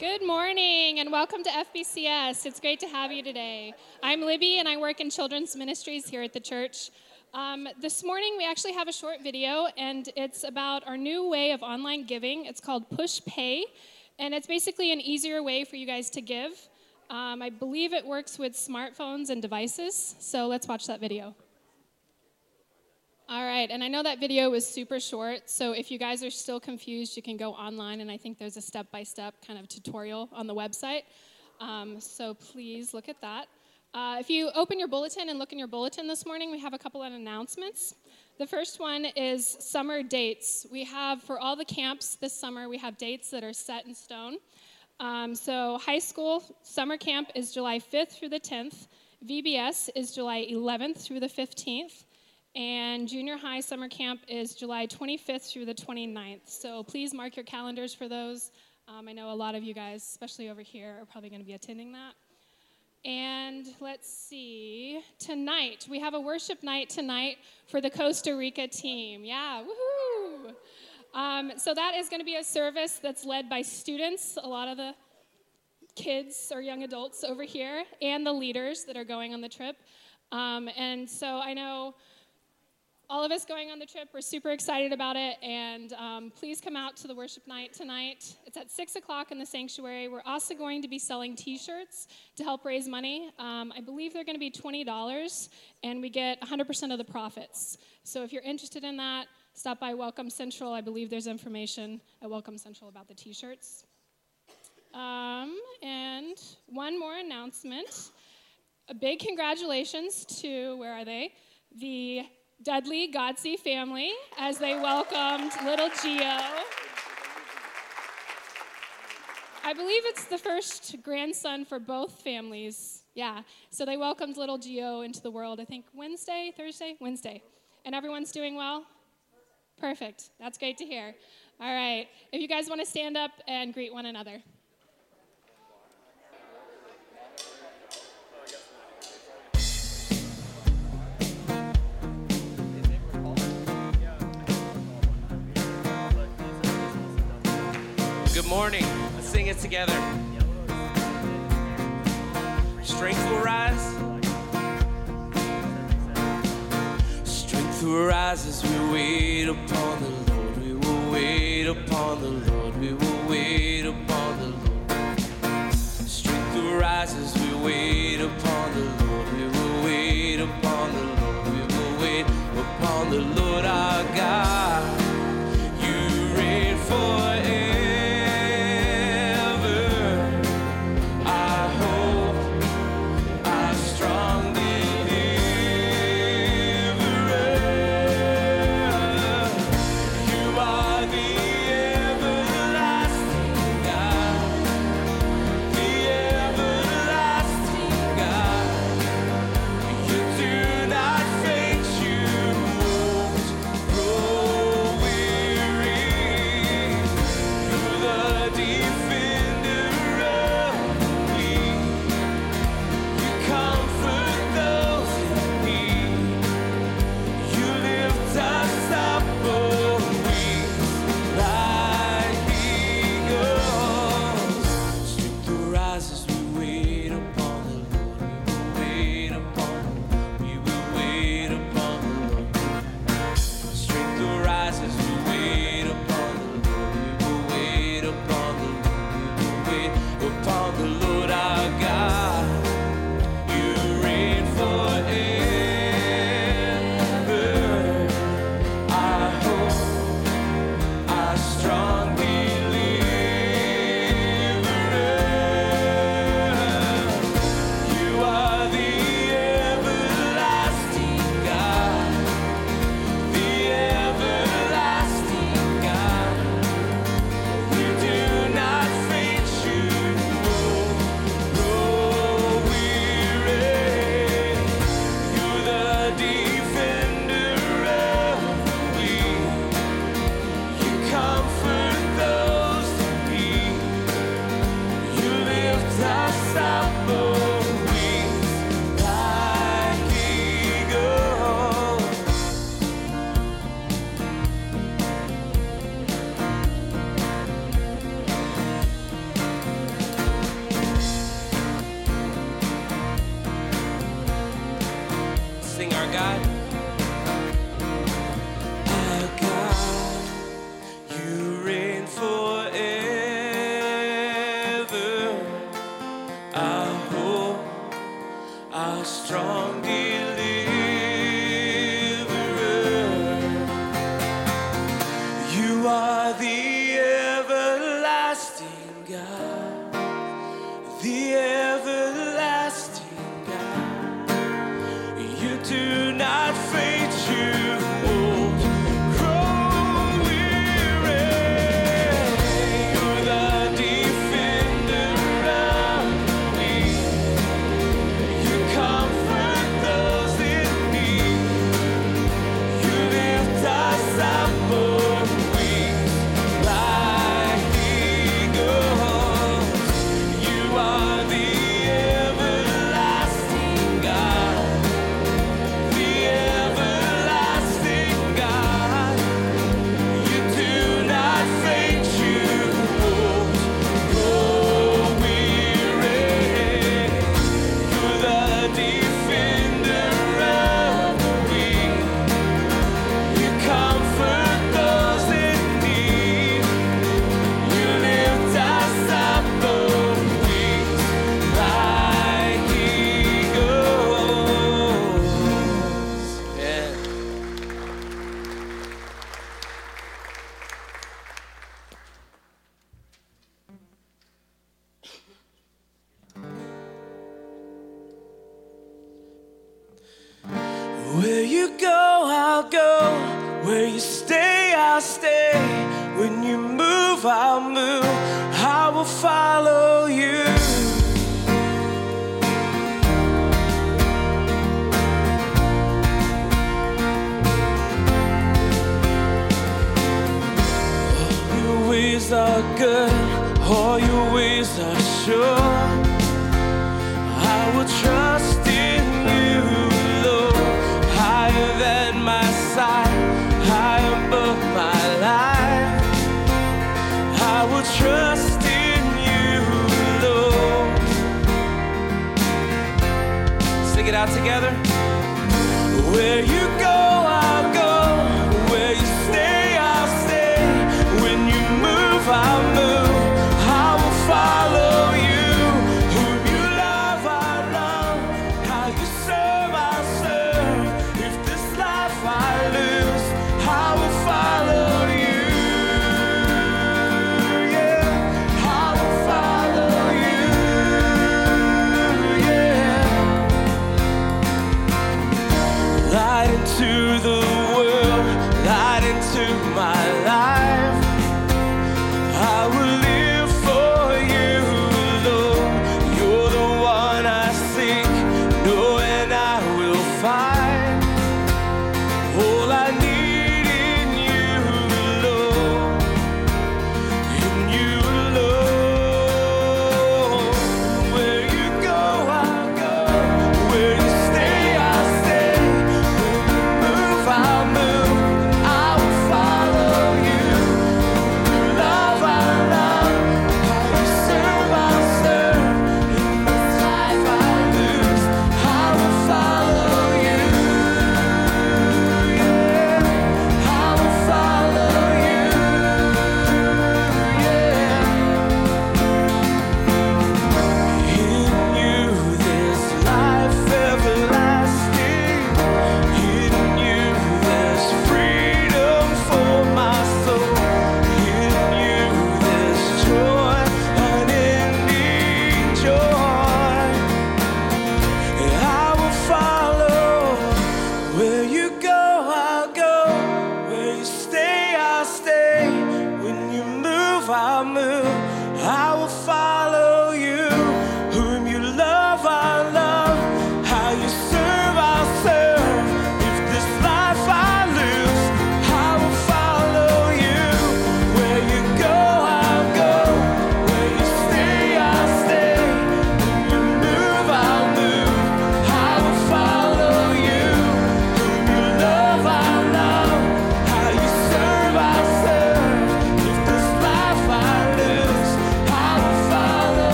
Good morning and welcome to FBCS. It's great to have you today. I'm Libby and I work in children's ministries here at the church. This morning we actually have a short video and it's about our new way of online giving. It's called Push Pay and it's basically an easier way for you guys to give. I believe it works with smartphones and devices, so let's watch that video. All right, and I know that video was super short, so if you guys are still confused, you can go online, and I think there's a step-by-step kind of tutorial on the website. So please look at that. If you open your bulletin and look in your bulletin this morning, we have a couple of announcements. The first one is summer dates. We have, for all the camps this summer, we have dates that are set in stone. So high school summer camp is July 5th through the 10th. VBS is July 11th through the 15th. And junior high summer camp is July 25th through the 29th. So please mark your calendars for those. I know a lot of you guys, especially over here, are probably going to be attending that. And let's see, tonight, we have a worship night tonight for the Costa Rica team. Yeah, woohoo! So that is going to be a service that's led by students, a lot of the kids or young adults over here, and the leaders that are going on the trip. And so I know all of us going on the trip, we're super excited about it, and please come out to the worship night tonight. It's at 6 o'clock in the sanctuary. We're also going to be selling T-shirts to help raise money. I believe they're going to be $20, and we get 100% of the profits. So if you're interested in that, stop by Welcome Central. I believe there's information at Welcome Central about the T-shirts. And one more announcement. A big congratulations to, where are they? The Dudley Godsey family as they welcomed little Gio. I believe it's the first grandson for both families. Yeah, so they welcomed little Gio into the world, I think Wednesday. And everyone's doing well? Perfect. That's great to hear. All right, if you guys want to stand up and greet one another. Good morning. Let's sing it together. Strength will rise. Strength will rise as we wait upon the Lord. We will wait upon the Lord. We will wait upon the Lord. Strength will rise as we wait upon the Lord. We will wait upon the Lord. We will wait upon the Lord our God. You reign forever. Everlasting You are the everlasting God, the everlasting God. You do not faint, you won't grow weary. You're the defender of me. You comfort those in need. You lift us up on wings like eagles. You are the everlasting God, the everlasting God. You do not faint, you won't grow weary. You're the defender of the weak. You comfort those in need. You lift us up on wings like eagles. Yeah. Where you go, I'll go. Where you stay, I'll stay. When you move, I'll move. I will follow you. All your ways are good. All your ways are sure. I will trust in you, Lord, higher than my sight, high above my life. I will trust in you, Lord. Sing it out together. Where you go, I'll go. Where you stay, I'll stay. When you move, I'll move. I will follow you. Whom you love, I love. How you serve, I serve. If this life I lose, I will follow you. Yeah, I will follow you. Yeah. Light into the world, light into my life. I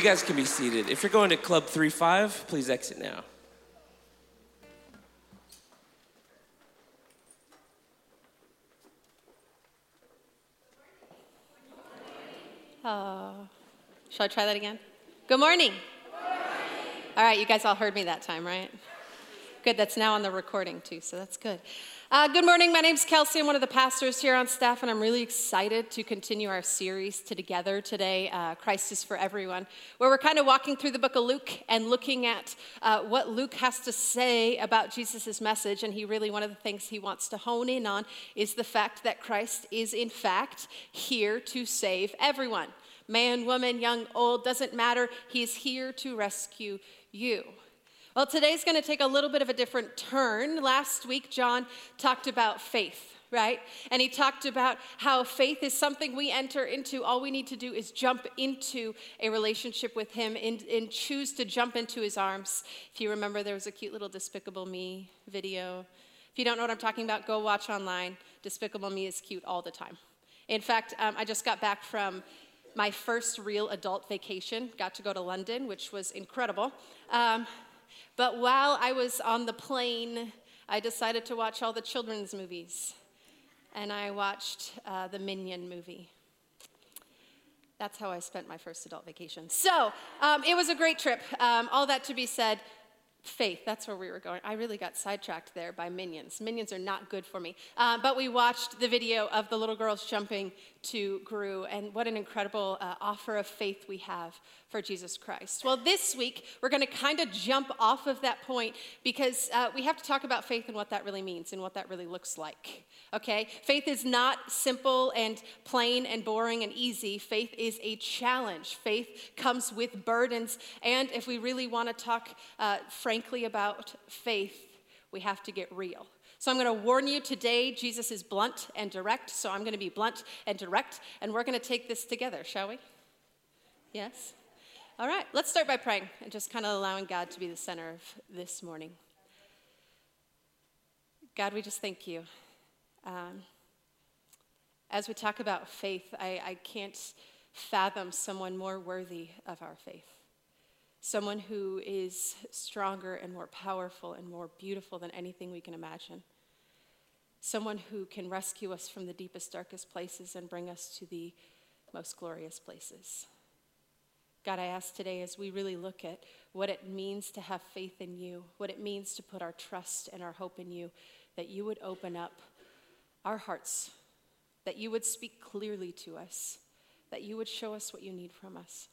guys can be seated. If you're going to Club 3-5, please exit now. Oh, shall I try that again? Good morning. All right, you guys all heard me that time, right? Good, that's now on the recording too, so that's good. Good morning, my name's Kelsey. I'm one of the pastors here on staff, and I'm really excited to continue our series together today, Christ is for Everyone, where we're kind of walking through the book of Luke and looking at what Luke has to say about Jesus' message, and one of the things he wants to hone in on is the fact that Christ is in fact here to save everyone. Man, woman, young, old, doesn't matter. He's here to rescue you. Well, today's going to take a little bit of a different turn. Last week, John talked about faith, right? And he talked about how faith is something we enter into. All we need to do is jump into a relationship with him and choose to jump into his arms. If you remember, there was a cute little Despicable Me video. If you don't know what I'm talking about, go watch online. Despicable Me is cute all the time. In fact, I just got back from my first real adult vacation. Got to go to London, which was incredible. But while I was on the plane, I decided to watch all the children's movies. And I watched the Minion movie. That's how I spent my first adult vacation. So it was a great trip. All that to be said, faith, that's where we were going. I really got sidetracked there by Minions. Minions are not good for me. But we watched the video of the little girls jumping to Gru, and what an incredible offer of faith we have for Jesus Christ. Well, this week, we're going to kind of jump off of that point because we have to talk about faith and what that really means and what that really looks like, okay? Faith is not simple and plain and boring and easy. Faith is a challenge. Faith comes with burdens, and if we really want to talk frankly about faith, we have to get real. So I'm going to warn you today, Jesus is blunt and direct, so I'm going to be blunt and direct, and we're going to take this together, shall we? Yes? All right, let's start by praying and just kind of allowing God to be the center of this morning. God, we just thank you. As we talk about faith, I can't fathom someone more worthy of our faith. Someone who is stronger and more powerful and more beautiful than anything we can imagine. Someone who can rescue us from the deepest, darkest places and bring us to the most glorious places. God, I ask today as we really look at what it means to have faith in you, what it means to put our trust and our hope in you, that you would open up our hearts, that you would speak clearly to us, that you would show us what you need from us,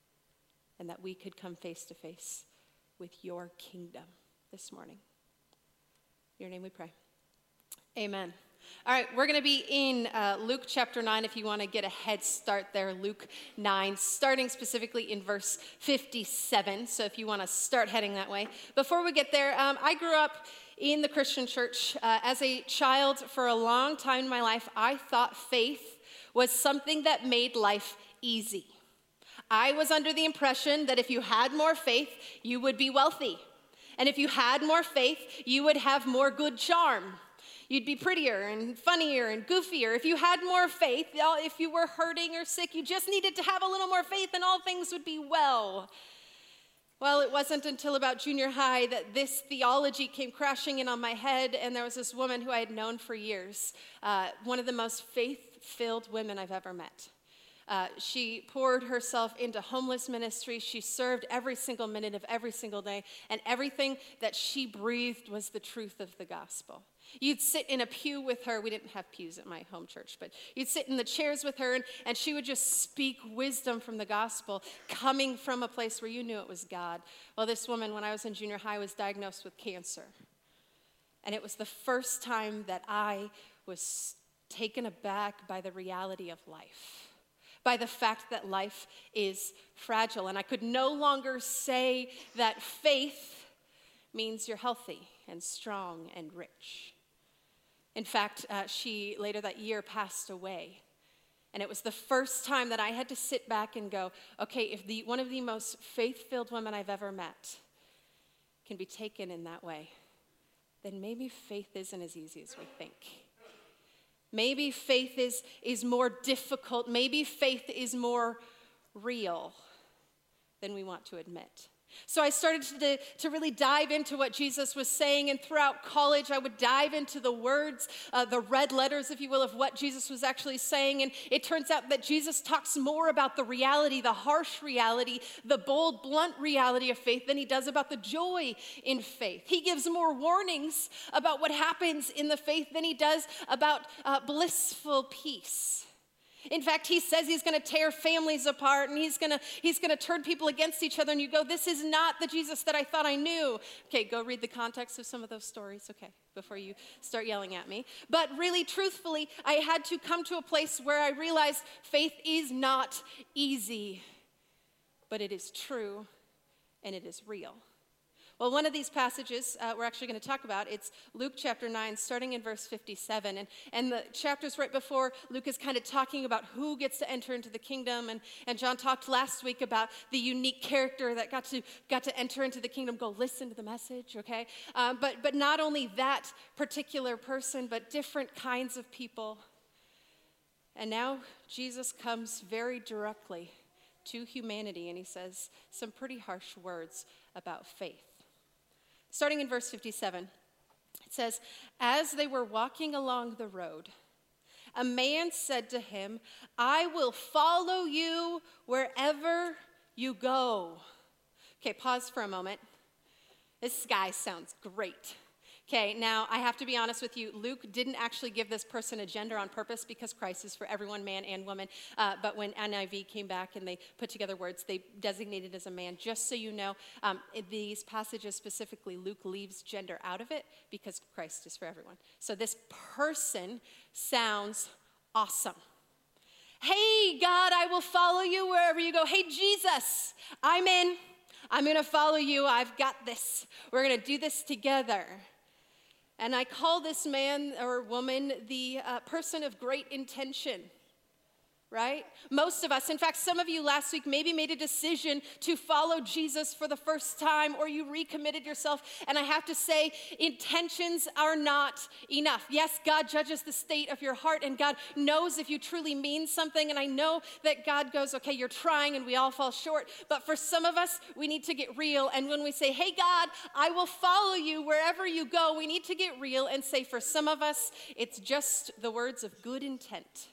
and that we could come face to face with your kingdom this morning. In your name we pray. Amen. All right, we're going to be in Luke chapter 9 if you want to get a head start there. Luke 9, starting specifically in verse 57. So if you want to start heading that way. Before we get there, I grew up in the Christian church. As a child, for a long time in my life, I thought faith was something that made life easy. I was under the impression that if you had more faith, you would be wealthy. And if you had more faith, you would have more good charm. You'd be prettier and funnier and goofier. If you had more faith, if you were hurting or sick, you just needed to have a little more faith and all things would be well. Well, it wasn't until about junior high that this theology came crashing in on my head, and there was this woman who I had known for years, one of the most faith-filled women I've ever met. She poured herself into homeless ministry. She served every single minute of every single day, and everything that she breathed was the truth of the gospel. You'd sit in a pew with her. We didn't have pews at my home church, but you'd sit in the chairs with her, and she would just speak wisdom from the gospel, coming from a place where you knew it was God. Well, this woman, when I was in junior high, was diagnosed with cancer. And it was the first time that I was taken aback by the reality of life, by the fact that life is fragile. And I could no longer say that faith means you're healthy and strong and rich. In fact, she later that year passed away. And it was the first time that I had to sit back and go, okay, if one of the most faith-filled women I've ever met can be taken in that way, then maybe faith isn't as easy as we think. Maybe faith is more difficult. Maybe faith is more real than we want to admit. So I started to really dive into what Jesus was saying, and throughout college, I would dive into the words, the red letters, if you will, of what Jesus was actually saying, and it turns out that Jesus talks more about the reality, the harsh reality, the bold, blunt reality of faith than he does about the joy in faith. He gives more warnings about what happens in the faith than he does about blissful peace. In fact, he says he's going to tear families apart and he's going to turn people against each other. And you go, this is not the Jesus that I thought I knew. Okay, go read the context of some of those stories, okay, before you start yelling at me. But really, truthfully, I had to come to a place where I realized faith is not easy, but it is true and it is real. Well, one of these passages we're actually going to talk about, it's Luke chapter 9, starting in verse 57. And the chapters right before, Luke is kind of talking about who gets to enter into the kingdom. And John talked last week about the unique character that got to enter into the kingdom. Go listen to the message, okay? But not only that particular person, but different kinds of people. And now Jesus comes very directly to humanity, and he says some pretty harsh words about faith. Starting in verse 57, it says, as they were walking along the road, a man said to him, I will follow you wherever you go. Okay, pause for a moment. This guy sounds great. Okay, now I have to be honest with you. Luke didn't actually give this person a gender on purpose because Christ is for everyone, man and woman. But when NIV came back and they put together words, they designated as a man. Just so you know, in these passages specifically, Luke leaves gender out of it because Christ is for everyone. So this person sounds awesome. Hey, God, I will follow you wherever you go. Hey, Jesus, I'm in. I'm going to follow you. I've got this. We're going to do this together. And I call this man or woman the person of great intention, right? Most of us, in fact, some of you last week maybe made a decision to follow Jesus for the first time, or you recommitted yourself. And I have to say, intentions are not enough. Yes, God judges the state of your heart, and God knows if you truly mean something. And I know that God goes, okay, you're trying, and we all fall short. But for some of us, we need to get real. And when we say, hey, God, I will follow you wherever you go, we need to get real and say, for some of us, it's just the words of good intent.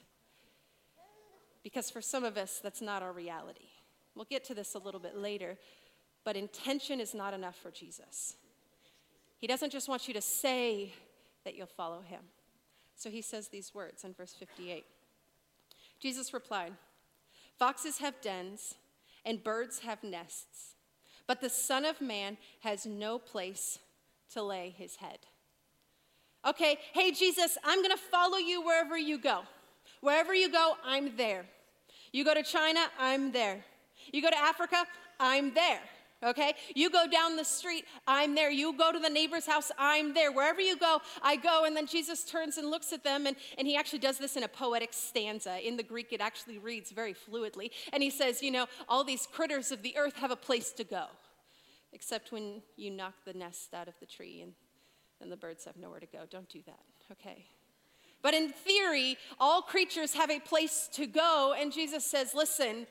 Because for some of us, that's not our reality. We'll get to this a little bit later, but intention is not enough for Jesus. He doesn't just want you to say that you'll follow him. So he says these words in verse 58. Jesus replied, foxes have dens and birds have nests, but the Son of Man has no place to lay his head. Okay, hey Jesus, I'm going to follow you wherever you go. Wherever you go, I'm there. You go to China, I'm there. You go to Africa, I'm there. Okay? You go down the street, I'm there. You go to the neighbor's house, I'm there. Wherever you go, I go. And then Jesus turns and looks at them, and he actually does this in a poetic stanza. In the Greek, it actually reads very fluidly. And he says, you know, all these critters of the earth have a place to go, except when you knock the nest out of the tree and then the birds have nowhere to go. Don't do that, okay? But in theory, all creatures have a place to go, and Jesus says, listen,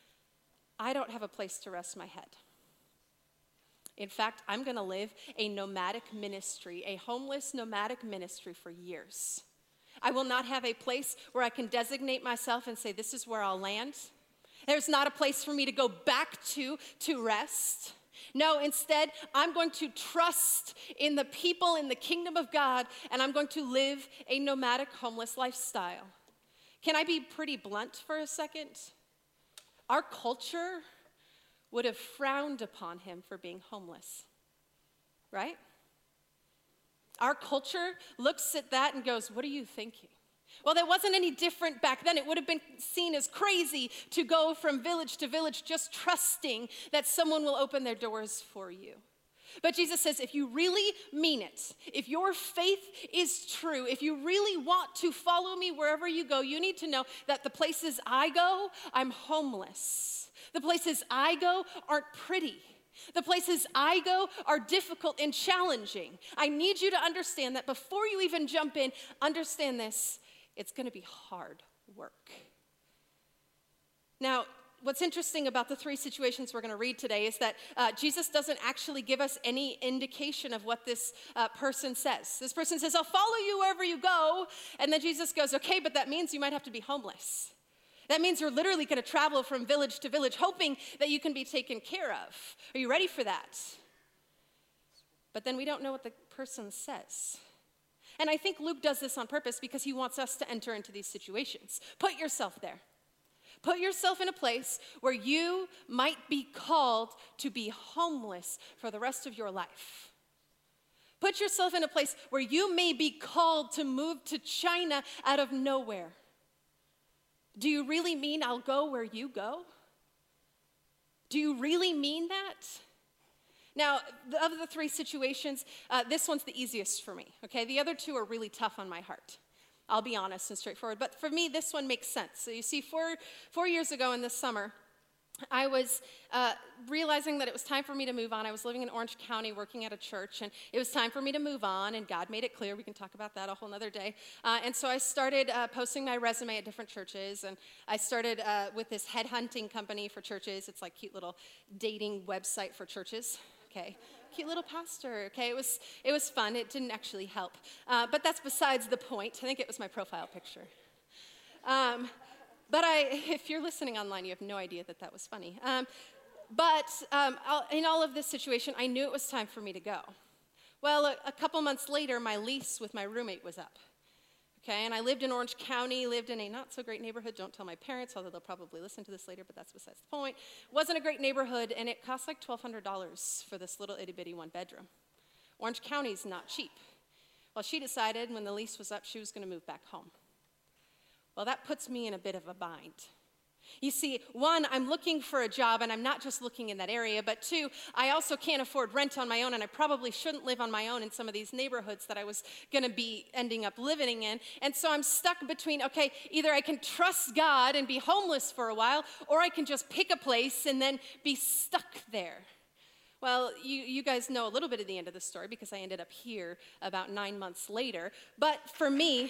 I don't have a place to rest my head. In fact, I'm going to live a nomadic ministry, a homeless nomadic ministry for years. I will not have a place where I can designate myself and say, this is where I'll land. There's not a place for me to go back to rest. No, instead, I'm going to trust in the people in the kingdom of God, and I'm going to live a nomadic, homeless lifestyle. Can I be pretty blunt for a second? Our culture would have frowned upon him for being homeless, right? Our culture looks at that and goes, what are you thinking? Well, that wasn't any different back then. It would have been seen as crazy to go from village to village just trusting that someone will open their doors for you. But Jesus says, if you really mean it, if your faith is true, if you really want to follow me wherever you go, you need to know that the places I go, I'm homeless. The places I go aren't pretty. The places I go are difficult and challenging. I need you to understand that before you even jump in, understand this. It's going to be hard work. Now, what's interesting about the three situations we're going to read today is that Jesus doesn't actually give us any indication of what this person says. This person says, I'll follow you wherever you go. And then Jesus goes, okay, but that means you might have to be homeless. That means you're literally going to travel from village to village, hoping that you can be taken care of. Are you ready for that? But then we don't know what the person says. And I think Luke does this on purpose because he wants us to enter into these situations. Put yourself there. Put yourself in a place where you might be called to be homeless for the rest of your life. Put yourself in a place where you may be called to move to China out of nowhere. Do you really mean I'll go where you go? Do you really mean that? Now, of the three situations, this one's the easiest for me, okay? The other two are really tough on my heart. I'll be honest and straightforward. But for me, this one makes sense. So you see, four years ago in the summer, I was realizing that it was time for me to move on. I was living in Orange County working at a church, and it was time for me to move on, and God made it clear. We can talk about that a whole nother day. And so I started posting my resume at different churches, and I started with this headhunting company for churches. It's like a cute little dating website for churches, okay? Cute little pastor, okay? It was fun. It didn't actually help. But that's besides the point. I think it was my profile picture. But if you're listening online, you have no idea that was funny. In all of this situation, I knew it was time for me to go. Well, a couple months later, my lease with my roommate was up. Okay, and I lived in Orange County, lived in a not-so-great neighborhood. Don't tell my parents, although they'll probably listen to this later, but that's besides the point. Wasn't a great neighborhood, and it cost like $1,200 for this little itty-bitty one-bedroom. Orange County's not cheap. Well, she decided when the lease was up, she was going to move back home. Well, that puts me in a bit of a bind. You see, one, I'm looking for a job, and I'm not just looking in that area, but two, I also can't afford rent on my own, and I probably shouldn't live on my own in some of these neighborhoods that I was going to be ending up living in. And so I'm stuck between, okay, either I can trust God and be homeless for a while, or I can just pick a place and then be stuck there. Well, you guys know a little bit of the end of the story because I ended up here about 9 months later. But for me,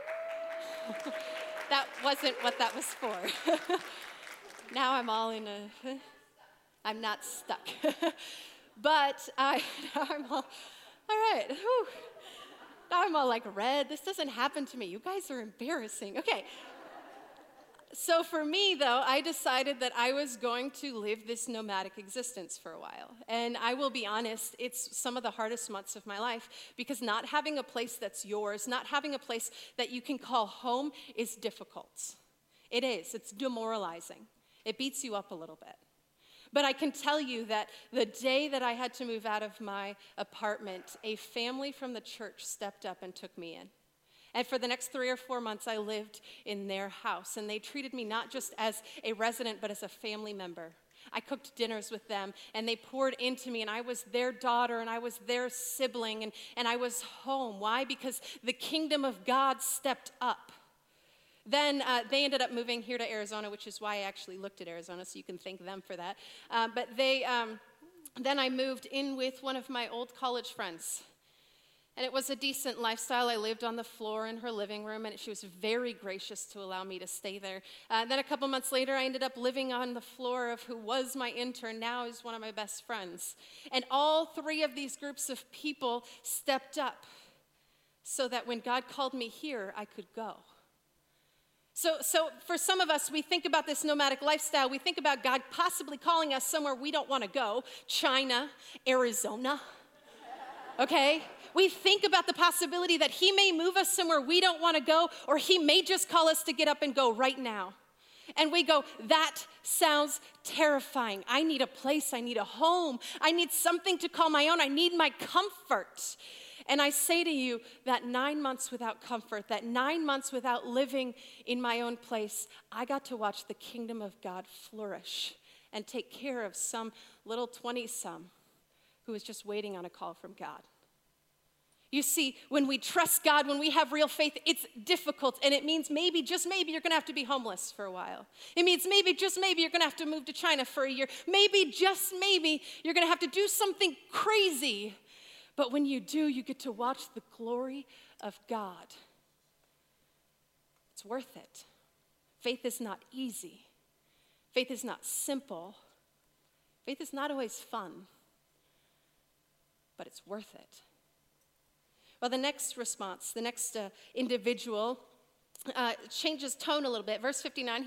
that wasn't what that was for. Now I'm all in I'm not stuck. But now I'm all right. Whew. Now I'm all like red. This doesn't happen to me. You guys are embarrassing. Okay. So for me, though, I decided that I was going to live this nomadic existence for a while. And I will be honest, it's some of the hardest months of my life because not having a place that's yours, not having a place that you can call home is difficult. It is. It's demoralizing. It beats you up a little bit. But I can tell you that the day that I had to move out of my apartment, a family from the church stepped up and took me in. And for the next 3 or 4 months, I lived in their house. And they treated me not just as a resident, but as a family member. I cooked dinners with them, and they poured into me, and I was their daughter, and I was their sibling, and I was home. Why? Because the kingdom of God stepped up. Then they ended up moving here to Arizona, which is why I actually looked at Arizona, so you can thank them for that. Then I moved in with one of my old college friends. And it was a decent lifestyle. I lived on the floor in her living room, and she was very gracious to allow me to stay there. Then a couple months later, I ended up living on the floor of who was my intern, now is one of my best friends. And all three of these groups of people stepped up so that when God called me here, I could go. So for some of us, we think about this nomadic lifestyle. We think about God possibly calling us somewhere we don't want to go, China, Arizona, okay? We think about the possibility that he may move us somewhere we don't want to go, or he may just call us to get up and go right now. And we go, that sounds terrifying. I need a place. I need a home. I need something to call my own. I need my comfort. And I say to you that 9 months without comfort, that 9 months without living in my own place, I got to watch the kingdom of God flourish and take care of some little 20-some who was just waiting on a call from God. You see, when we trust God, when we have real faith, it's difficult, and it means maybe, just maybe, you're going to have to be homeless for a while. It means maybe, just maybe, you're going to have to move to China for a year. Maybe, just maybe, you're going to have to do something crazy. But when you do, you get to watch the glory of God. It's worth it. Faith is not easy. Faith is not simple. Faith is not always fun, but it's worth it. Well, the next response, the next individual changes tone a little bit. Verse 59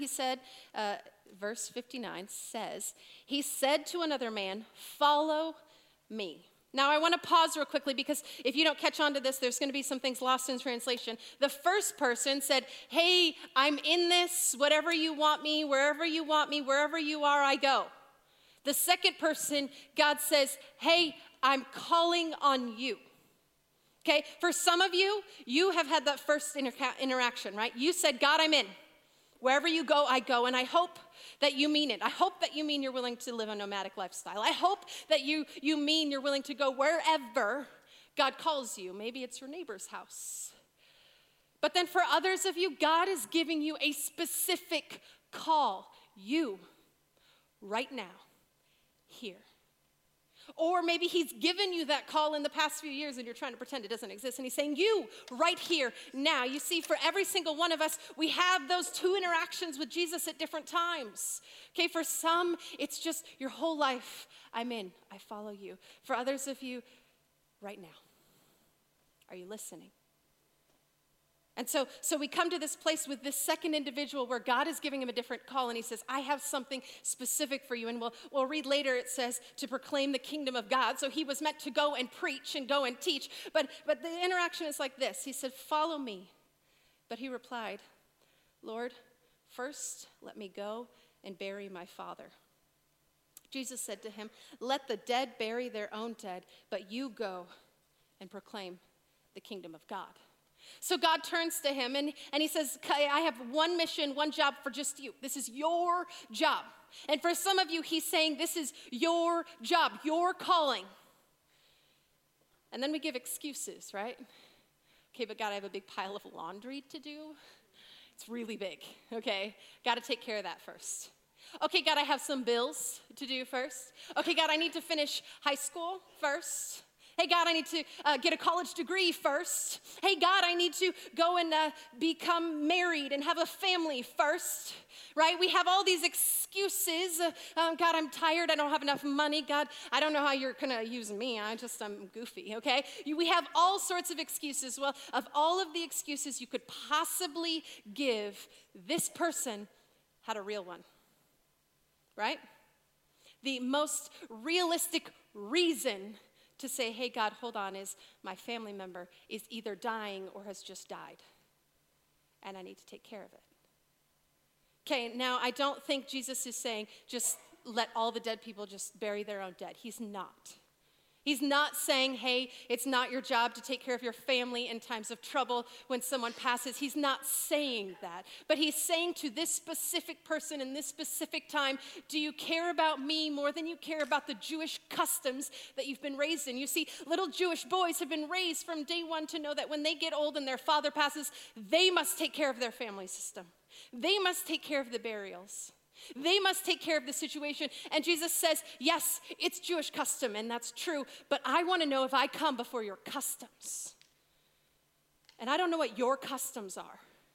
says, he said to another man, follow me. Now, I want to pause real quickly because if you don't catch on to this, there's going to be some things lost in translation. The first person said, hey, I'm in this, whatever you want me, wherever you want me, wherever you are, I go. The second person, God says, hey, I'm calling on you. Okay, for some of you, you have had that first interaction, right? You said, God, I'm in. Wherever you go, I go, and I hope that you mean it. I hope that you mean you're willing to live a nomadic lifestyle. I hope that you mean you're willing to go wherever God calls you. Maybe it's your neighbor's house. But then for others of you, God is giving you a specific call. You, right now, here. Or maybe he's given you that call in the past few years and you're trying to pretend it doesn't exist. And he's saying, you, right here, now. You see, for every single one of us, we have those two interactions with Jesus at different times. Okay, for some, it's just your whole life. I'm in, I follow you. For others of you, right now. Are you listening? And so we come to this place with this second individual where God is giving him a different call, and he says, I have something specific for you. And we'll read later, it says, to proclaim the kingdom of God. So he was meant to go and preach and go and teach. But the interaction is like this. He said, follow me. But he replied, Lord, first let me go and bury my father. Jesus said to him, let the dead bury their own dead, but you go and proclaim the kingdom of God. So God turns to him and he says, I have one mission, one job for just you. This is your job. And for some of you, he's saying this is your job, your calling. And then we give excuses, right? Okay, but God, I have a big pile of laundry to do. It's really big, okay? Got to take care of that first. Okay, God, I have some bills to do first. Okay, God, I need to finish high school first. Hey, God, I need to get a college degree first. Hey, God, I need to go and become married and have a family first, right? We have all these excuses. God, I'm tired. I don't have enough money. God, I don't know how you're going to use me. I'm goofy, okay? We have all sorts of excuses. Well, of all of the excuses you could possibly give, this person had a real one, right? The most realistic reason to say, hey, God, hold on, is my family member is either dying or has just died, and I need to take care of it. Okay, now I don't think Jesus is saying just let all the dead people just bury their own dead. He's not. He's not saying, hey, it's not your job to take care of your family in times of trouble when someone passes. He's not saying that. But he's saying to this specific person in this specific time, do you care about me more than you care about the Jewish customs that you've been raised in? You see, little Jewish boys have been raised from day one to know that when they get old and their father passes, they must take care of their family system. They must take care of the burials. They must take care of the situation. And Jesus says, yes, it's Jewish custom, and that's true, but I want to know if I come before your customs. And I don't know what your customs are,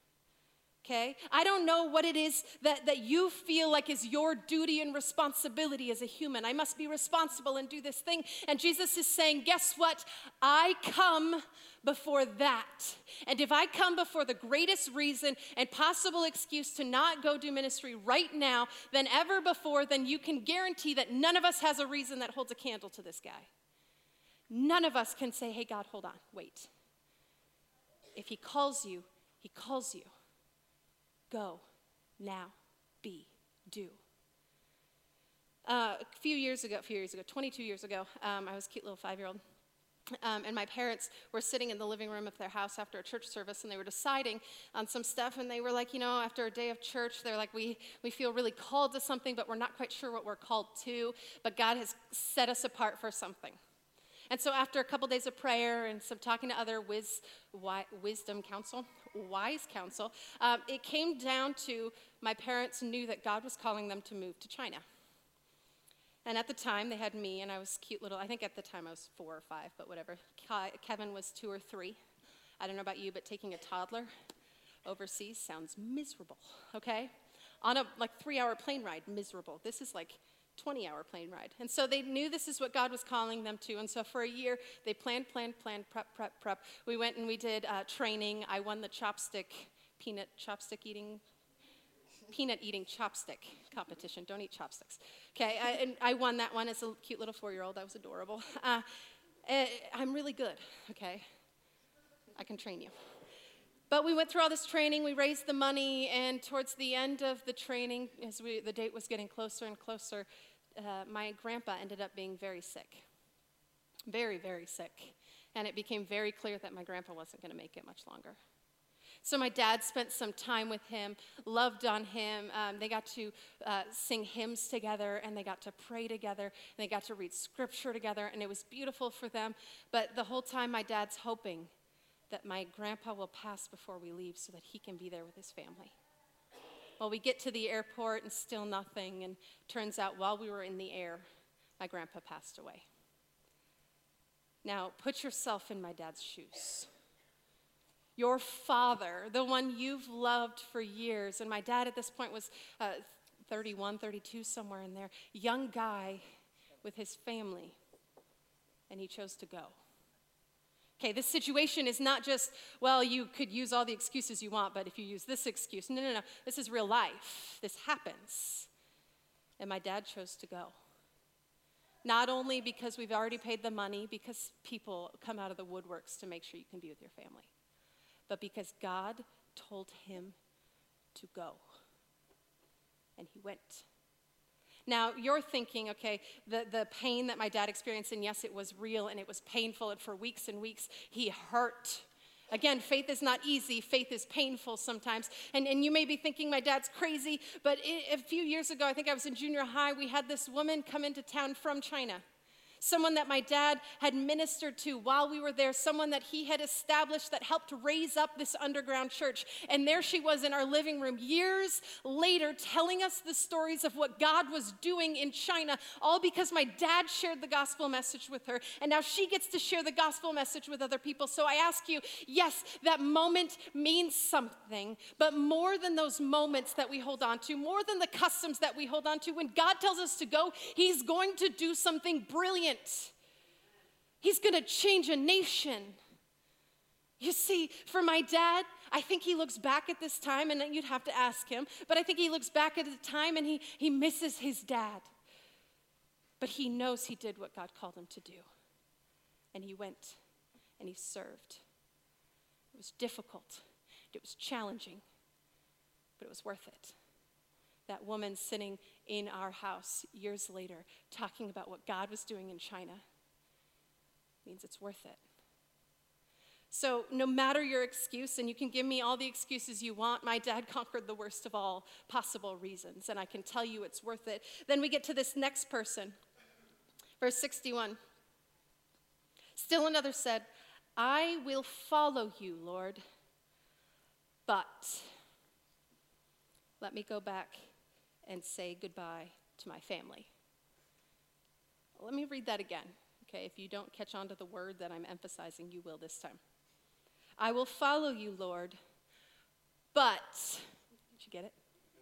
okay? I don't know what it is that you feel like is your duty and responsibility as a human. I must be responsible and do this thing. And Jesus is saying, guess what? I come before that. And if I come before the greatest reason and possible excuse to not go do ministry right now than ever before, then you can guarantee that none of us has a reason that holds a candle to this guy. None of us can say, hey, God, hold on, wait. If he calls you, he calls you. Go, now, be, do. A few years ago, 22 years ago, I was a cute little 5-year-old. And my parents were sitting in the living room of their house after a church service, and they were deciding on some stuff, and they were like, after a day of church, they're like, we feel really called to something, but we're not quite sure what we're called to, but God has set us apart for something. And so after a couple days of prayer and some talking to other wise counsel, it came down to my parents knew that God was calling them to move to China. And at the time, they had me, and I was cute little, I think at the time I was 4 or 5, but whatever. Kevin was 2 or 3. I don't know about you, but taking a toddler overseas sounds miserable, okay? on a 3-hour plane ride, miserable. This is 20-hour plane ride. And so they knew this is what God was calling them to. And so for a year, they planned, prep. We went and we did training. I won the peanut eating chopstick competition. Don't eat chopsticks. Okay, and I won that one as a cute little 4-year-old. That was adorable. I'm really good, okay? I can train you. But we went through all this training, we raised the money, and towards the end of the training, as the date was getting closer and closer, my grandpa ended up being very sick. Very, very sick. And it became very clear that my grandpa wasn't going to make it much longer. So my dad spent some time with him, loved on him. They got to sing hymns together, and they got to pray together, and they got to read scripture together, and it was beautiful for them. But the whole time, my dad's hoping that my grandpa will pass before we leave so that he can be there with his family. Well, we get to the airport, and still nothing, and turns out while we were in the air, my grandpa passed away. Now, put yourself in my dad's shoes. Your father, the one you've loved for years, and my dad at this point was 31, 32, somewhere in there, young guy with his family, and he chose to go. Okay, this situation is not just, well, you could use all the excuses you want, but if you use this excuse, no. This is real life. This happens. And my dad chose to go. Not only because we've already paid the money, because people come out of the woodworks to make sure you can be with your family, but because God told him to go. And he went. Now, you're thinking, okay, the pain that my dad experienced, and yes, it was real, and it was painful, and for weeks and weeks, he hurt. Again, faith is not easy. Faith is painful sometimes. And you may be thinking my dad's crazy, but a few years ago, I think I was in junior high, we had this woman come into town from China. Someone that my dad had ministered to while we were there, someone that he had established that helped raise up this underground church. And there she was in our living room years later telling us the stories of what God was doing in China, all because my dad shared the gospel message with her. And now she gets to share the gospel message with other people. So I ask you, yes, that moment means something, but more than those moments that we hold on to, more than the customs that we hold on to, when God tells us to go, he's going to do something brilliant. He's going to change a nation. You see, for my dad, I think he looks back at this time, and you'd have to ask him, but I think he looks back at the time and he misses his dad. But he knows he did what God called him to do. And he went and he served. It was difficult. It was challenging, but it was worth it. That woman sitting in our house years later talking about what God was doing in China means it's worth it. So no matter your excuse, and you can give me all the excuses you want, my dad conquered the worst of all possible reasons, and I can tell you it's worth it. Then we get to this next person. Verse 61. Still another said, I will follow you, Lord, but let me go back and say goodbye to my family. Let me read that again, okay? If you don't catch on to the word that I'm emphasizing, you will this time. I will follow you, Lord, but, did you get it?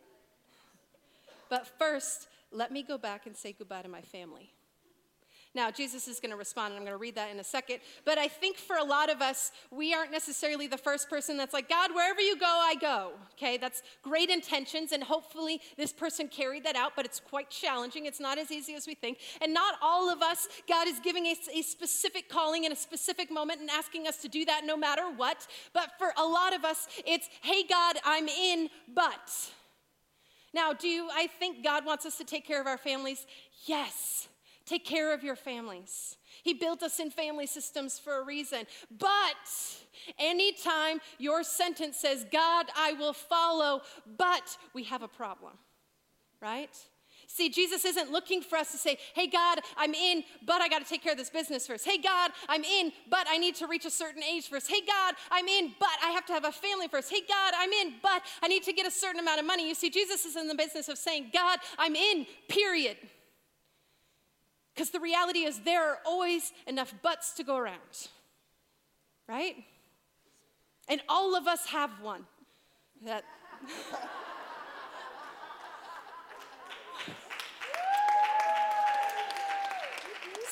But first, let me go back and say goodbye to my family. Now, Jesus is going to respond, and I'm going to read that in a second. But I think for a lot of us, we aren't necessarily the first person that's like, God, wherever you go, I go. Okay, that's great intentions, and hopefully this person carried that out, but it's quite challenging. It's not as easy as we think. And not all of us, God is giving us a specific calling in a specific moment and asking us to do that no matter what. But for a lot of us, it's, hey, God, I'm in, but. Now, I think God wants us to take care of our families? Yes. Take care of your families. He built us in family systems for a reason. But anytime your sentence says, God, I will follow, but we have a problem, right? See, Jesus isn't looking for us to say, hey, God, I'm in, but I got to take care of this business first. Hey, God, I'm in, but I need to reach a certain age first. Hey, God, I'm in, but I have to have a family first. Hey, God, I'm in, but I need to get a certain amount of money. You see, Jesus is in the business of saying, God, I'm in, period. Because the reality is there are always enough butts to go around, right? And all of us have one.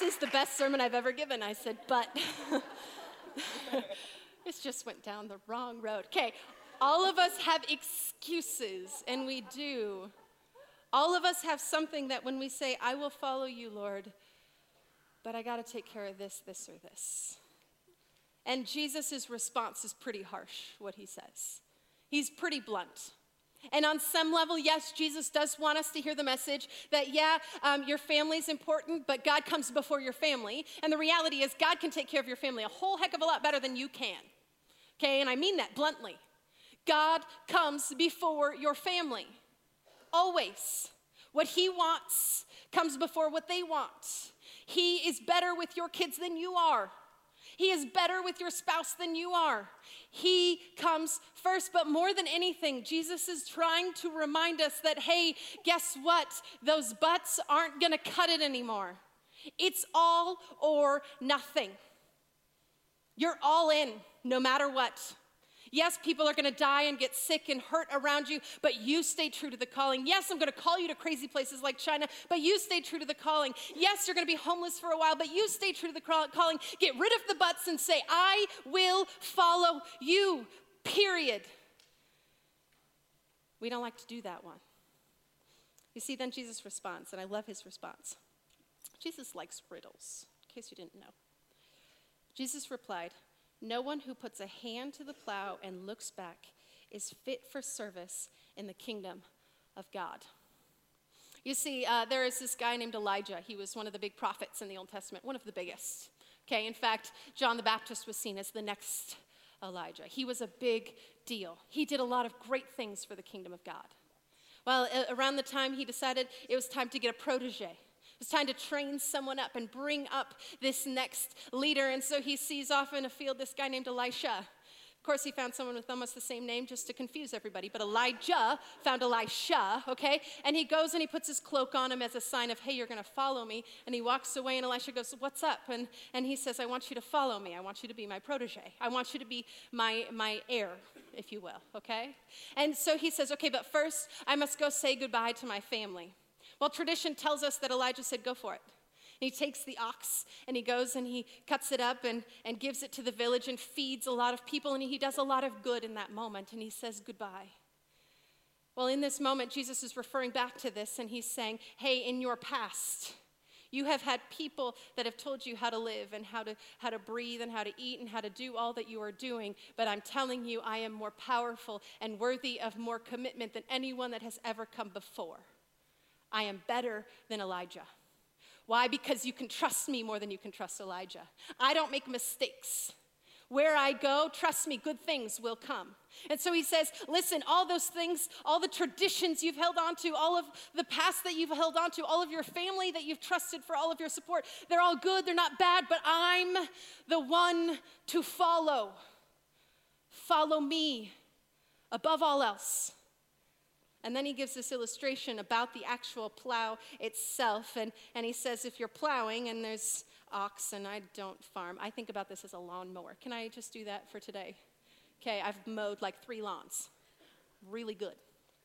this is the best sermon I've ever given. I said, but this just went down the wrong road. Okay, all of us have excuses, and we do. All of us have something that when we say, I will follow you, Lord, but I got to take care of this, this, or this. And Jesus' response is pretty harsh, what he says. He's pretty blunt. And on some level, yes, Jesus does want us to hear the message that, your family's important, but God comes before your family. And the reality is God can take care of your family a whole heck of a lot better than you can. Okay, and I mean that bluntly. God comes before your family. Always. What he wants comes before what they want. He is better with your kids than you are. He is better with your spouse than you are. He comes first, but more than anything, Jesus is trying to remind us that, hey, guess what? Those buts aren't going to cut it anymore. It's all or nothing. You're all in, no matter what. Yes, people are going to die and get sick and hurt around you, but you stay true to the calling. Yes, I'm going to call you to crazy places like China, but you stay true to the calling. Yes, you're going to be homeless for a while, but you stay true to the calling. Get rid of the buts and say, I will follow you, period. We don't like to do that one. You see, then Jesus responds, and I love his response. Jesus likes riddles, in case you didn't know. Jesus replied, no one who puts a hand to the plow and looks back is fit for service in the kingdom of God. You see, there is this guy named Elijah. He was one of the big prophets in the Old Testament, one of the biggest. Okay, in fact, John the Baptist was seen as the next Elijah. He was a big deal. He did a lot of great things for the kingdom of God. Well, around the time he decided it was time to get a protege. It's time to train someone up and bring up this next leader. And so he sees off in a field this guy named Elisha. Of course, he found someone with almost the same name just to confuse everybody. But Elijah found Elisha, okay? And he goes and he puts his cloak on him as a sign of, hey, you're going to follow me. And he walks away and Elisha goes, what's up? And he says, I want you to follow me. I want you to be my protege. I want you to be my heir, if you will, okay? And so he says, okay, but first I must go say goodbye to my family. Well, tradition tells us that Elijah said, go for it. And he takes the ox and he goes and he cuts it up and gives it to the village and feeds a lot of people. And he does a lot of good in that moment. And he says goodbye. Well, in this moment, Jesus is referring back to this and he's saying, hey, in your past, you have had people that have told you how to live and how to breathe and how to eat and how to do all that you are doing. But I'm telling you, I am more powerful and worthy of more commitment than anyone that has ever come before. I am better than Elijah. Why? Because you can trust me more than you can trust Elijah. I don't make mistakes. Where I go, trust me, good things will come. And so he says, listen, all those things, all the traditions you've held on to, all of the past that you've held on to, all of your family that you've trusted for all of your support, they're all good, they're not bad, but I'm the one to follow. Follow me above all else. And then he gives this illustration about the actual plow itself. And he says, if you're plowing and there's ox, and I don't farm, I think about this as a lawnmower. Can I just do that for today? Okay, I've mowed like 3 lawns. Really good.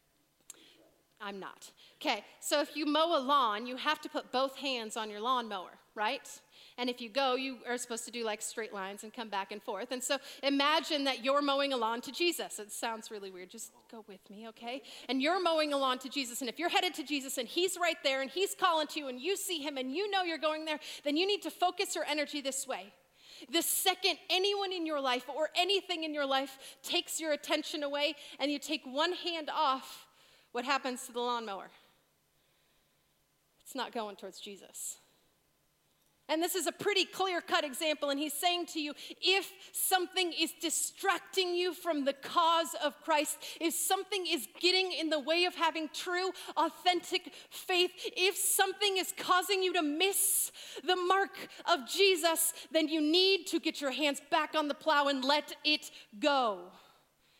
I'm not. Okay, so if you mow a lawn, you have to put both hands on your lawnmower, right? And if you go, you are supposed to do like straight lines and come back and forth. And so imagine that you're mowing a lawn to Jesus. It sounds really weird. Just go with me, okay? And you're mowing a lawn to Jesus. And if you're headed to Jesus and he's right there and he's calling to you and you see him and you know you're going there, then you need to focus your energy this way. The second anyone in your life or anything in your life takes your attention away and you take one hand off, what happens to the lawnmower? It's not going towards Jesus. And this is a pretty clear-cut example, and he's saying to you, if something is distracting you from the cause of Christ, if something is getting in the way of having true, authentic faith, if something is causing you to miss the mark of Jesus, then you need to get your hands back on the plow and let it go.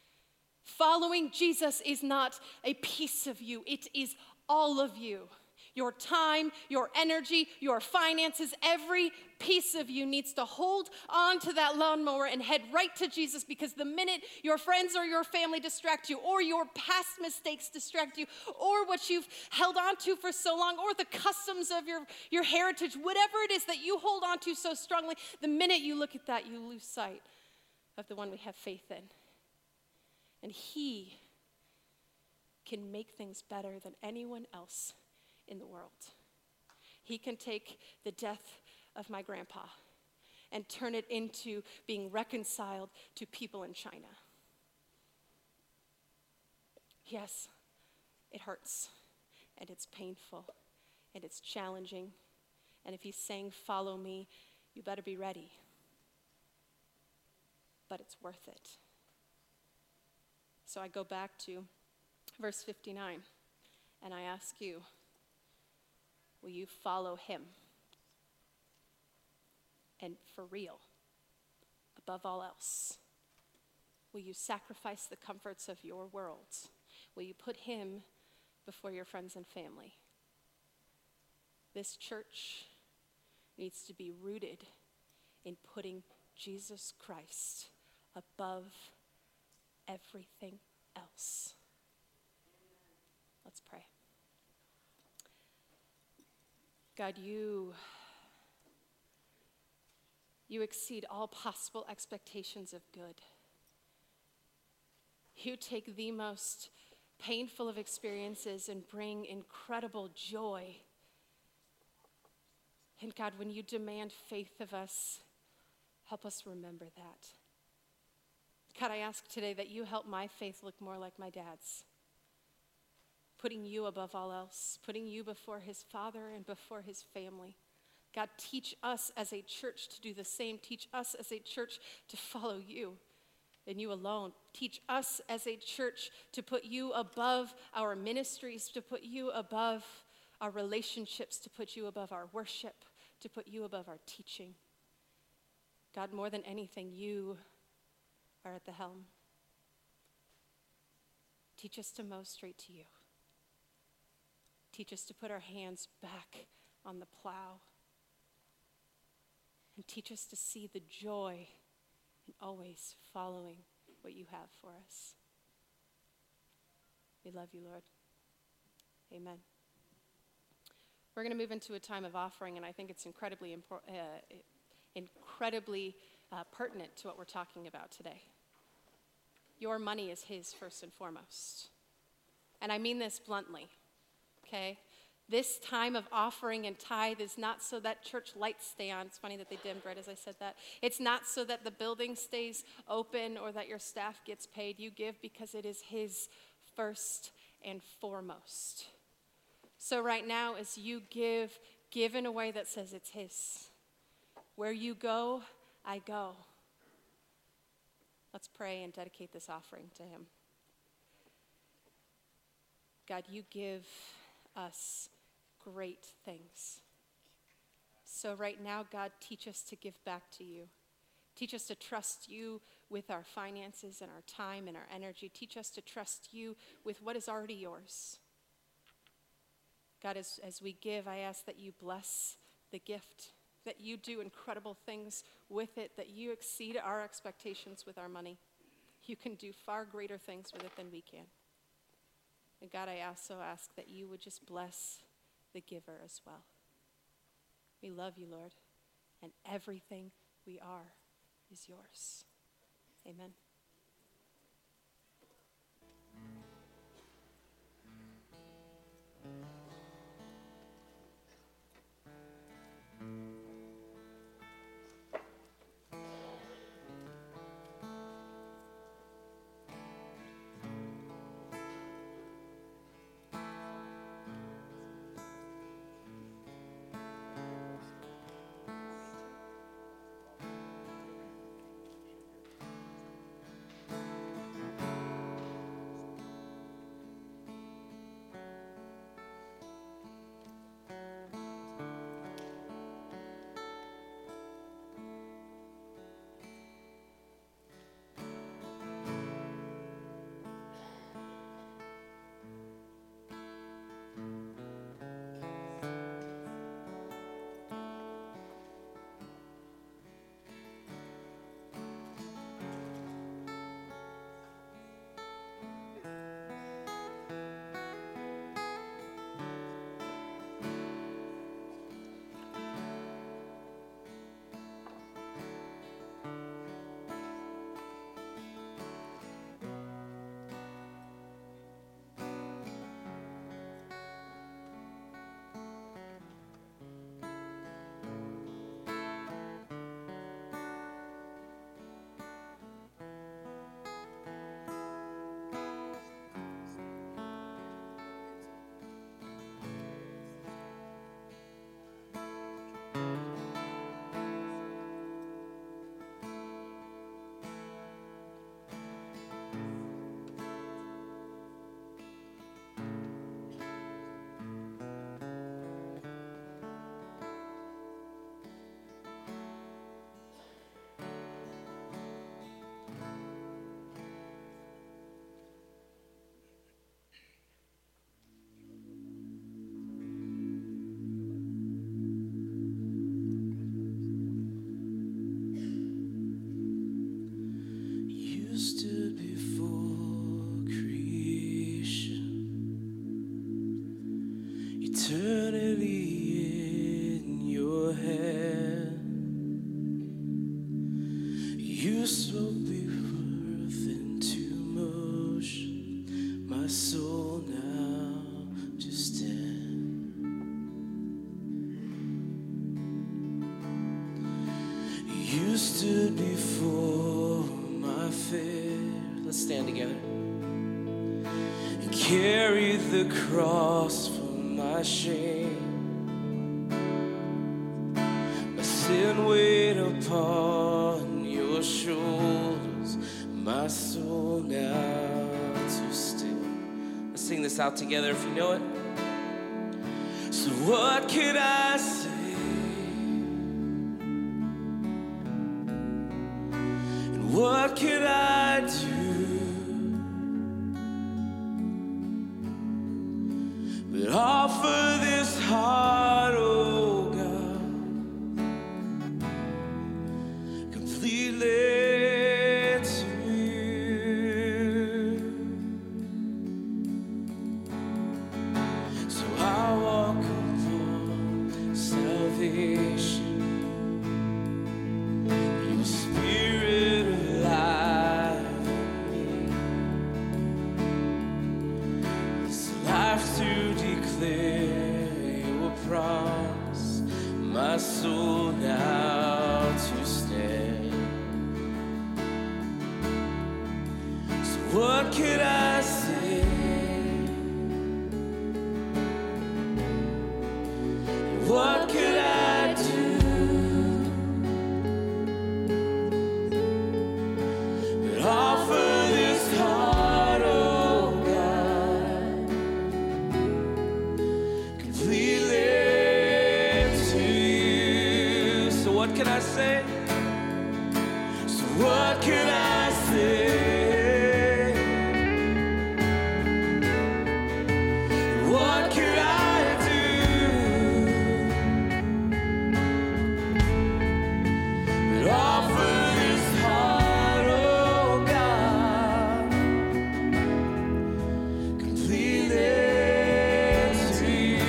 Following Jesus is not a piece of you, it is all of you. Your time, your energy, your finances, every piece of you needs to hold on to that lawnmower and head right to Jesus, because the minute your friends or your family distract you, or your past mistakes distract you, or what you've held on to for so long, or the customs of your heritage, whatever it is that you hold on to so strongly, the minute you look at that, you lose sight of the one we have faith in. And he can make things better than anyone else in the world. He can take the death of my grandpa and turn it into being reconciled to people in China. Yes, it hurts, and it's painful, and it's challenging. And if he's saying, follow me, you better be ready. But it's worth it. So I go back to verse 59, and I ask you, will you follow him? And for real, above all else, will you sacrifice the comforts of your world? Will you put him before your friends and family? This church needs to be rooted in putting Jesus Christ above everything else. Let's pray. God, you exceed all possible expectations of good. You take the most painful of experiences and bring incredible joy. And God, when you demand faith of us, help us remember that. God, I ask today that you help my faith look more like my dad's. Putting you above all else, putting you before his father and before his family. God, teach us as a church to do the same. Teach us as a church to follow you and you alone. Teach us as a church to put you above our ministries, to put you above our relationships, to put you above our worship, to put you above our teaching. God, more than anything, you are at the helm. Teach us to mow straight to you. Teach us to put our hands back on the plow. And teach us to see the joy in always following what you have for us. We love you, Lord. Amen. We're going to move into a time of offering, and I think it's incredibly pertinent to what we're talking about today. Your money is his first and foremost. And I mean this bluntly. Okay? This time of offering and tithe is not so that church lights stay on. It's funny that they dimmed right as I said that. It's not so that the building stays open or that your staff gets paid. You give because it is his first and foremost. So right now, as you give in a way that says it's his. Where you go, I go. Let's pray and dedicate this offering to him. God, you give us great things. So right now, God, teach us to give back to you. Teach us to trust you with our finances and our time and our energy. Teach us to trust you with what is already yours. God, as we give, I ask that you bless the gift, that you do incredible things with it, that you exceed our expectations with our money. You can do far greater things with it than we can. And God, I also ask that you would just bless the giver as well. We love you, Lord, and everything we are is yours. Amen. spoke birth into motion, my soul now to stand. You stood before my fear. Let's stand together. And carried the cross for my shame. My sin weighed upon your shoulders, my soul now to still. Let's sing this out together if you know it. So what can I say? And what can I do? But offer this heart, oh God, completely to you. So I walk upon salvation, your spirit alive in me. This life to declare your promise, my soul now to stand. So what could I say? And what could I do? But offer this heart, oh God, completely to you. So what can I say? So what can I say? What could I do? But offer this heart, oh God, completely to you.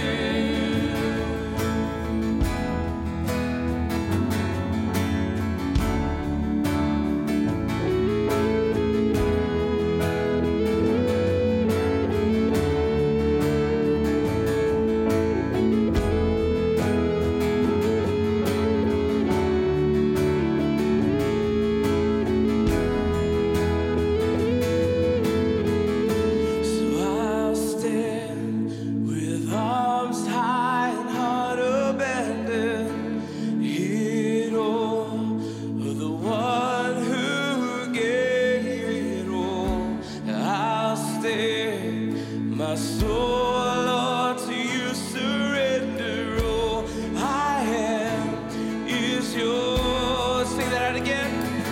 So I'll stand with arms high and heart abandoned, in awe of the one who gave it all. I'll stand, my soul, Lord, to you surrender. All I am is yours. Sing that out again.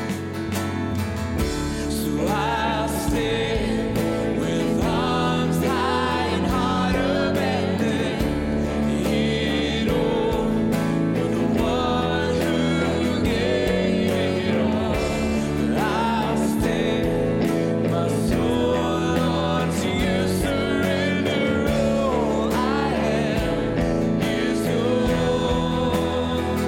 So I'll stand with arms high and heart abandoned, in awe of the one who gave it all. I'll stand, my soul, Lord, to you surrender. All I am is yours.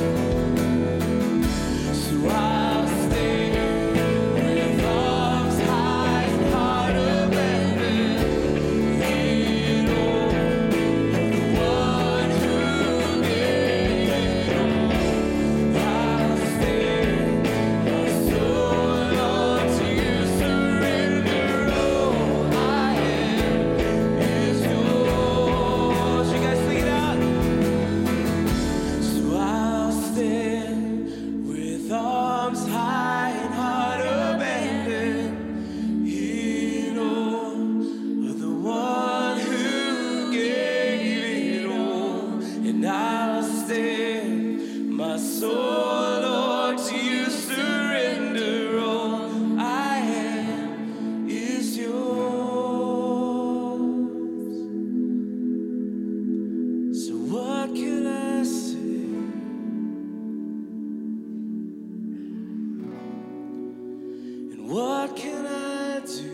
So I'll stand with arms high and heart abandoned, in awe of the one who gave it all. I'll stand, my soul, Lord, to you surrender. All I am is yours. You guys sing it out. So I'll stand with arms high and heart abandoned, in awe of the one who gave it all. And I'll stand, my soul, Lord, to you surrender. All I am is yours. So what could I say? And what can I do?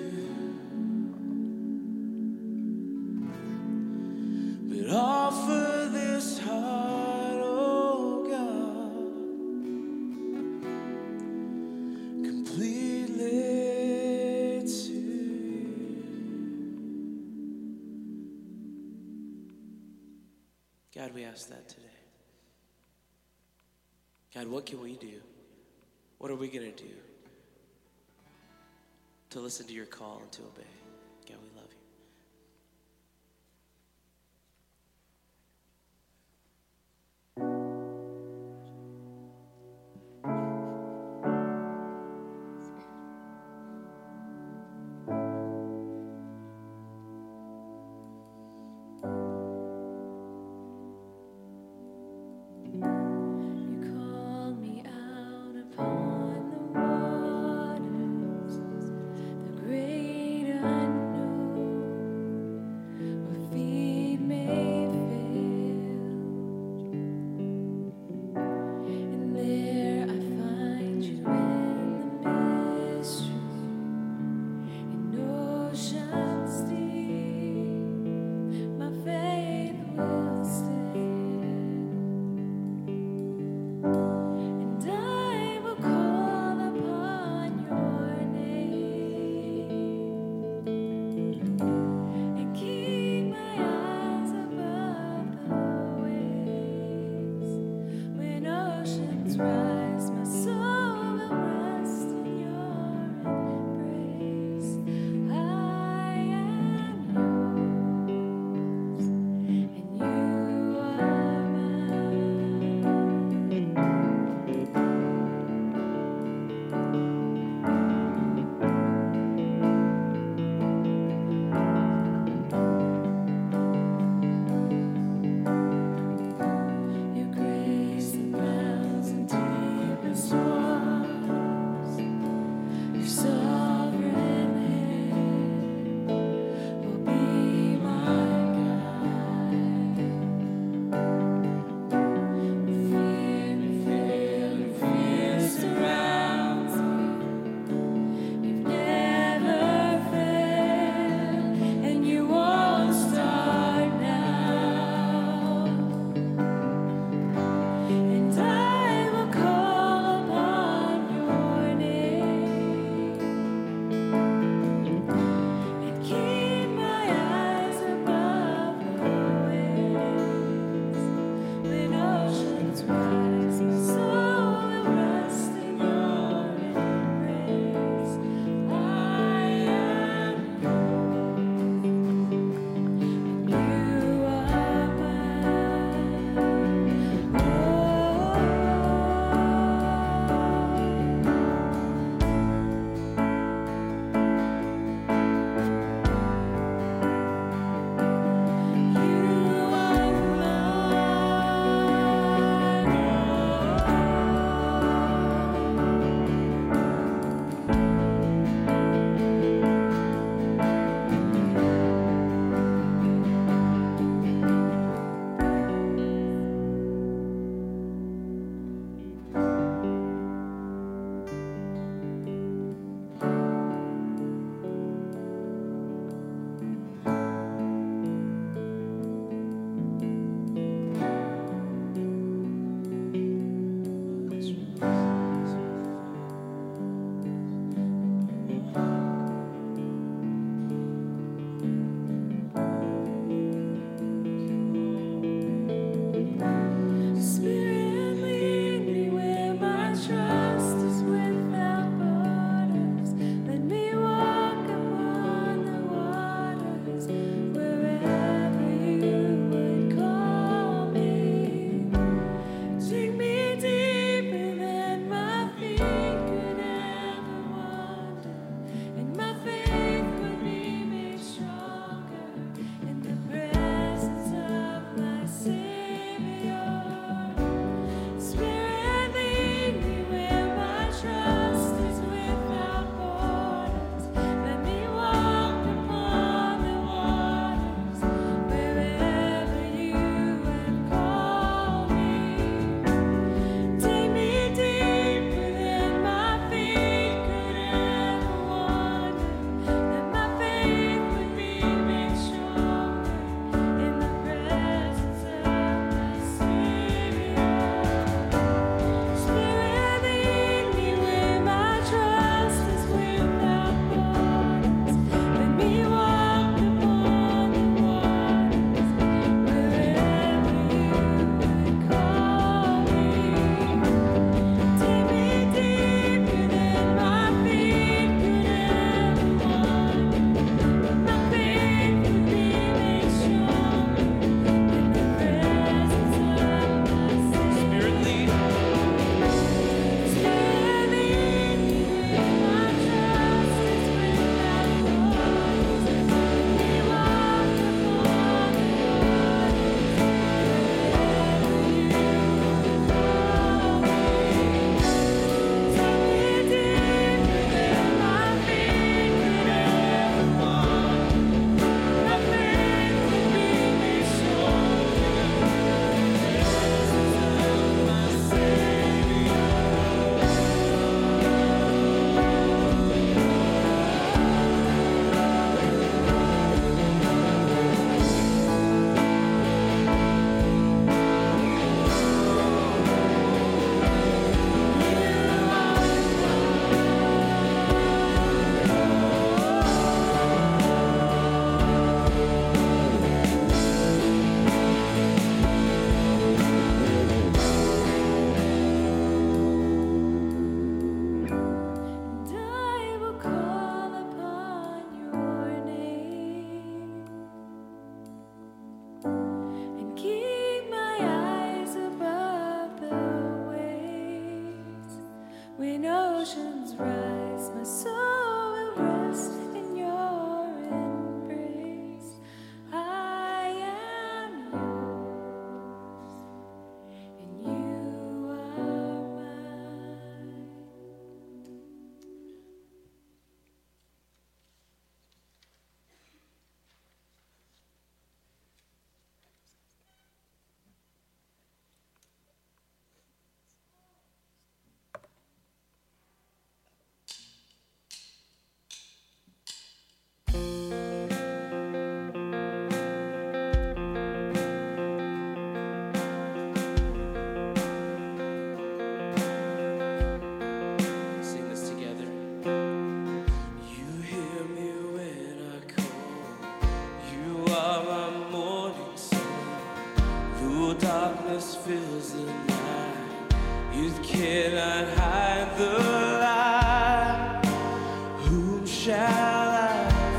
But offer this heart, oh God, God, we ask that today. God, what can we do? What are we going to do to listen to your call and to obey? God, we love you. You called me out upon the waters, the great unknown, where feet may fail, and there I find you in the mystery, in oceans deep, my faith will stand. And I will call upon your name and keep my eyes above the waves. When oceans rise, my soul will rest in your embrace. I am yours, and you are mine. Your grace abounds in deep and stormy When oceans rise, my soul will rest in your embrace. I am yours, and you are mine. Sing this together. You hear me when I call. You are my morning sun. Though darkness fills the night, you cannot hide the light. Whom shall I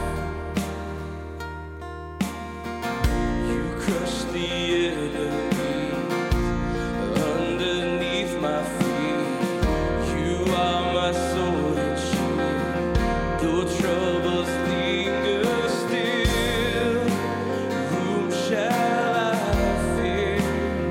fear? You crush the enemy underneath my feet. You are my sword and shield. Though troubles linger still, whom shall I fear?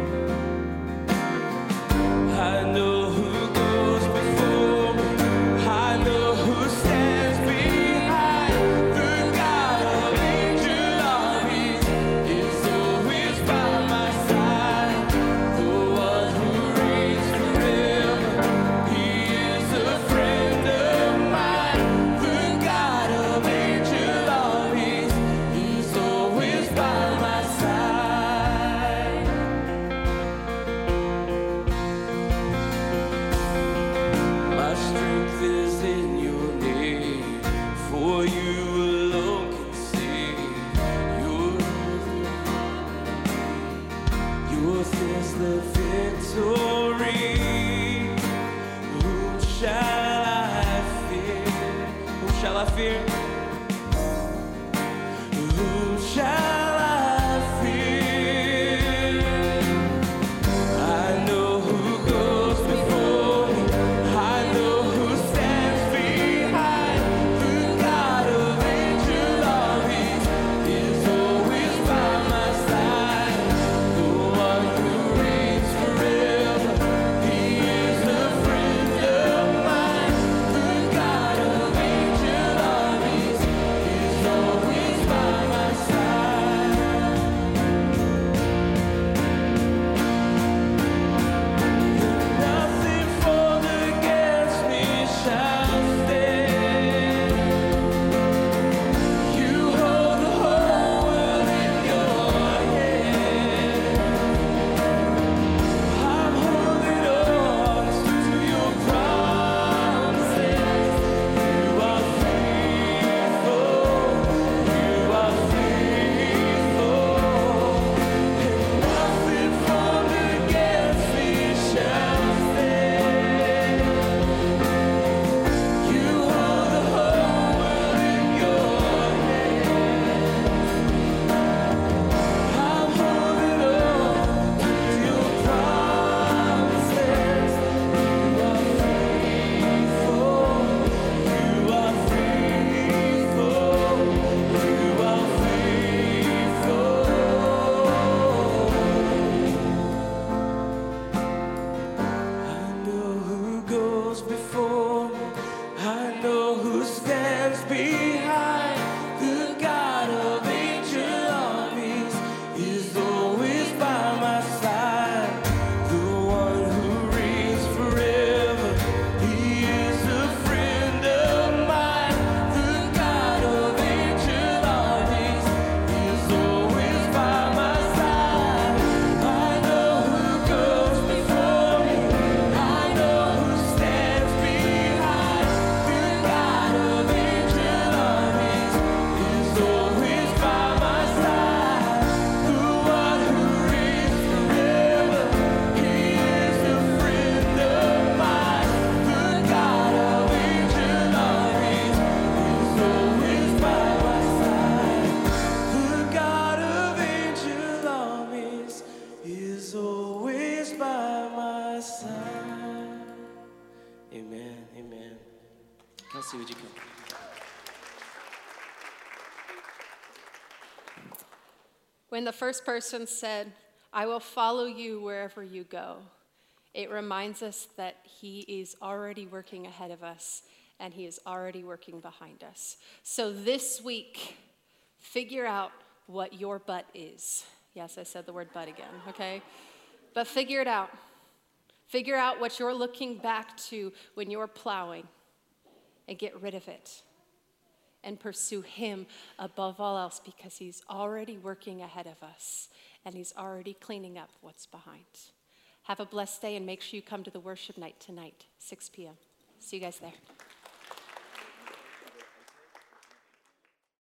I know who goes before me. I know who stands behind. The God of angel armies is always by my side. The one who reigns forever, He is a friend of mine. The God of angel armies is always by my side. My strength is in your name, for you alone can save. Yours is the victory. Whom shall I fear? Whom shall I fear? Whom shall I fear? I know who goes before me. I know who stands behind. The God of angel armies is always by my side. The one who reigns forever, He is a friend of mine. The God of angel armies is always by my side. Nothing formed against me shall stand. You hold the whole world in your hand. I'm holding on to your promises. You are faithful. You are faithful. And nothing formed against me shall stand. You hold the whole world in your hand. I'm holding on to your promises. You are faithful. You are faithful. You are faithful. I know who goes before me. I know who stands behind. The God of angel armies is always by my side. The one who reigns forever, He is a friend of mine. The God of angel armies is always by my side. I know who goes before me. I know who stands behind. The God of angel Amen, amen. Kelsey, would you come? When the first person said, I will follow you wherever you go, it reminds us that he is already working ahead of us and he is already working behind us. So this week, figure out what your but is. Yes, I said the word but again, okay? But figure it out. Figure out what you're looking back to when you're plowing and get rid of it. And pursue him above all else because he's already working ahead of us and he's already cleaning up what's behind. Have a blessed day and make sure you come to the worship night tonight, 6 p.m. See you guys there.